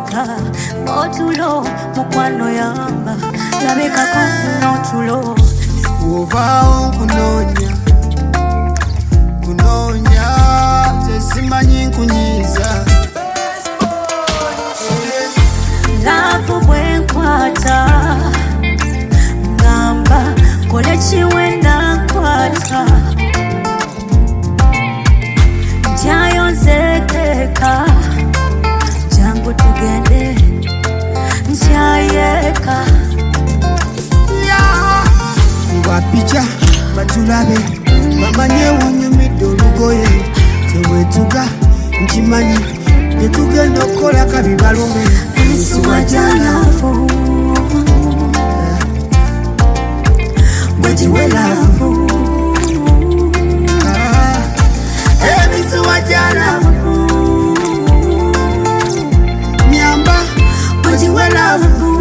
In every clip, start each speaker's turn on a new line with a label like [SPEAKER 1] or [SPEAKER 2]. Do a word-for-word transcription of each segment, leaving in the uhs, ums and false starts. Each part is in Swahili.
[SPEAKER 1] Otuka, otulo, mukwano yamba labeka kufuna otulo
[SPEAKER 2] Uvao kunonya Kunonya Tesimanyi kunyiza
[SPEAKER 1] Lafu bwenkwata Ngamba kole chiwenda nkwata Njayo nzekeka Jangu tugende Njayeka
[SPEAKER 2] Wapicha batulabe Mamanye wanyumido lugoye Tewetuga nchimanyi Netugenda okola kabibalume
[SPEAKER 1] Ebisuwa jalafu Gwejiwe lafu Ebisuwa jalafu
[SPEAKER 2] Nyamba
[SPEAKER 1] Gwejiwe lafu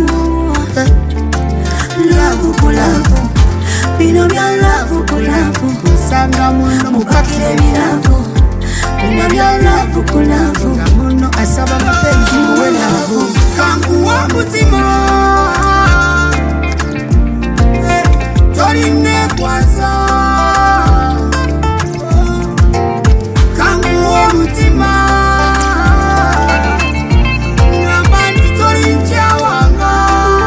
[SPEAKER 1] Lafu kulafu Bino bya lafu kulafu
[SPEAKER 2] Sanga muno
[SPEAKER 1] Mupakire bilafu Bino bya lafu kulafu
[SPEAKER 2] Muno asaba mapenzi muwe lafu Kangu wa mutima Toline kwanza Kangu wa mutima Ngambani tolinja wanga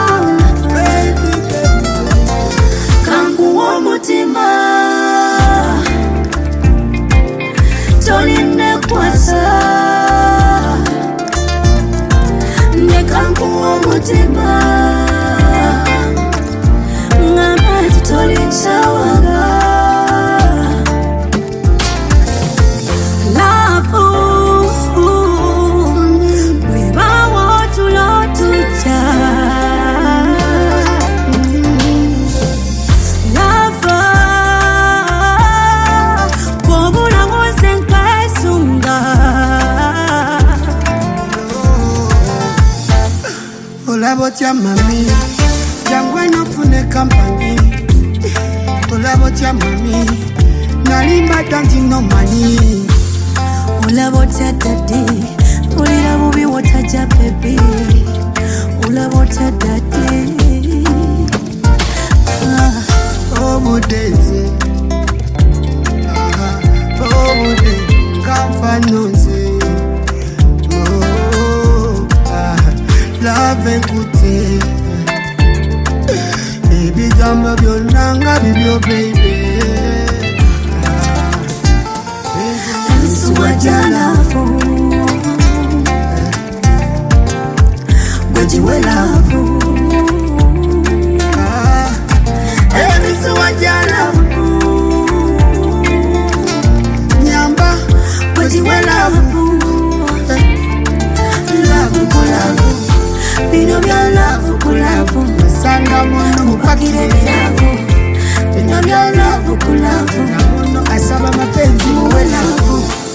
[SPEAKER 1] Kangu wa mutima Toline kwasa Ne kangu wa mutima Ngambani tolinja wanga
[SPEAKER 2] Olabotia mami Jangwe nofune kampani Olabotia mami Nalimba danti no mani
[SPEAKER 1] Olabotia daddy Ulira bubi wataja baby Olabotia daddy
[SPEAKER 2] ah. Oh mudeze ah. Oh mudeze Kamfanonze Love nkute Baby gamba byonanga bibyo baby
[SPEAKER 1] Ebisuwa jalafu Gwejiwe lafu Ebisuwa jalafu
[SPEAKER 2] Nyamba
[SPEAKER 1] Gwejiwe lafu Lafu kulafu Bino bya lafu kulafu
[SPEAKER 2] Sanga muno
[SPEAKER 1] Mupakire bilafu Bino bya lafu kulafu
[SPEAKER 2] Muno asaba mapenzi
[SPEAKER 1] muwe lafu